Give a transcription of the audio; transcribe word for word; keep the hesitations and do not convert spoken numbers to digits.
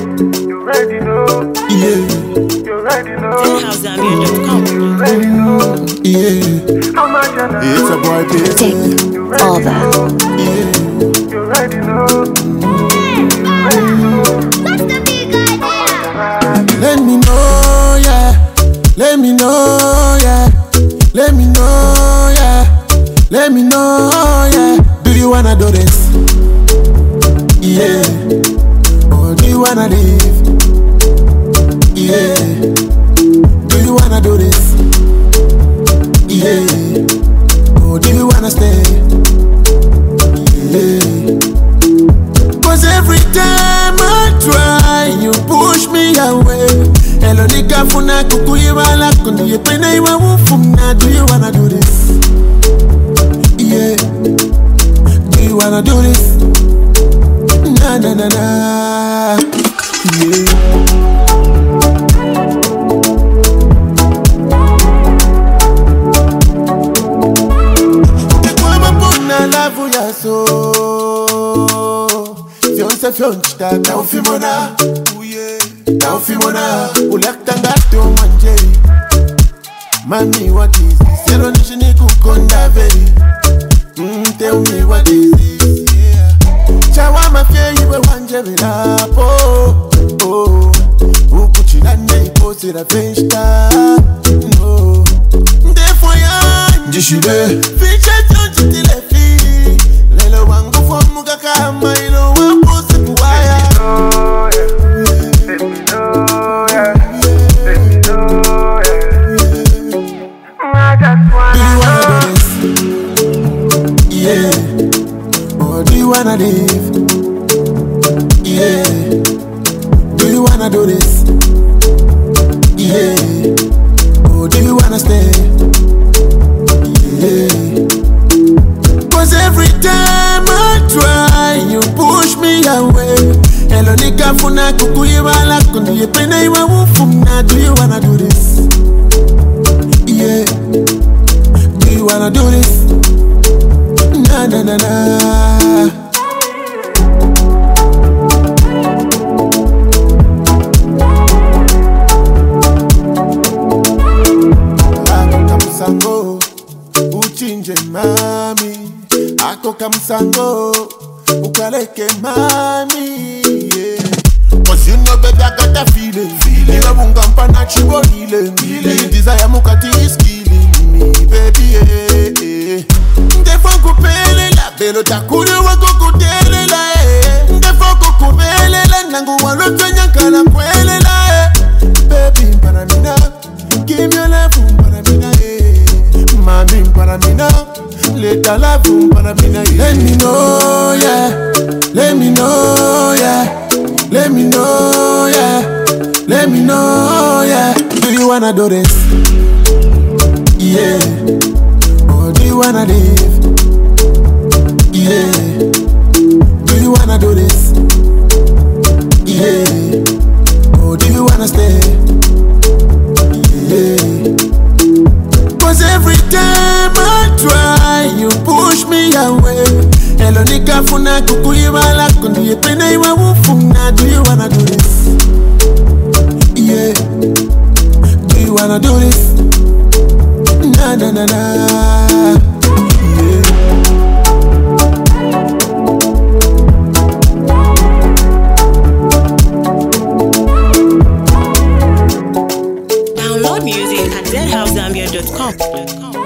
You ready know? Yeah. You ready know? ten house zambia dot com. You ready know? Yeah. How much you know? It's a boy, baby. Take all that. Yeah. You ready know? You ready know? Let me know, yeah. Let me know, yeah. Let me know, yeah. Let me know, yeah. Do you wanna do this? Yeah. Or do you wanna leave? Yeah. Do you wanna do this? Yeah. Or do you wanna stay? Yeah. Cause every time I try, you push me away. Hello, nigga, funa kukuyiwala kundi yepena iwa wufuna. Do you wanna do this? Yeah. Do you wanna do this? Na na na na. Yeah. Love ya so Fionse fionchita na ufimona Uye Na ufimona Ulekta ngato manjeri Mami what is this? Zero nishini kukonda veri mm, Tell me what is this? Yeah. Chawa mafye iwe wanjeri lapo Oh Ukuchilane ipo sira fenchita No Ndefo ya Njishide Fiche chonchitile Lelo wangu fomu kaka mailo wapo sikuwaya. Let me know, yeah. Let me know, yeah. I just Do you wanna wanna do this? Yeah. Or do you wanna leave? Yeah. Do you wanna do this? Yeah. Or do you wanna stay? Yeah. Cause every time I try, you push me away. Hello, nigga, funa kukuyiwala kundi yepena iwa wufuna. Do you wanna do this? Yeah. Do you wanna do this? Na na na na. Ako kamsango, uchinje mami. Ako kamsango, ukaleke mami. Yeah. Cause you know baby I got a feeling. Ila bungampa na chibo healing. The desire mukati is killing me, baby. Yeah, yeah. Ndefo kupele la belo takule wako kutele la eh. Ndefo kukubele la nangu walote nyankala kwele la eh. Baby mparamina, give me your love mparamina eh. Mami mparamina, leta love mparamina eh. Let me know, yeah. Let me know, yeah. Let me know, yeah. Let me know, yeah. Do you wanna do this? Yeah. Or do you wanna leave? Yeah. Do you wanna do this? Yeah. Or do you wanna stay? Yeah. Cause every time I try, you push me away. Hello, nigga, funa kukuyiwala kundi yepena iwa wufuna. Do you wanna do this? Yeah. Do you wanna do this? Na na na na. Yeah. Download music at ten house zambia dot com.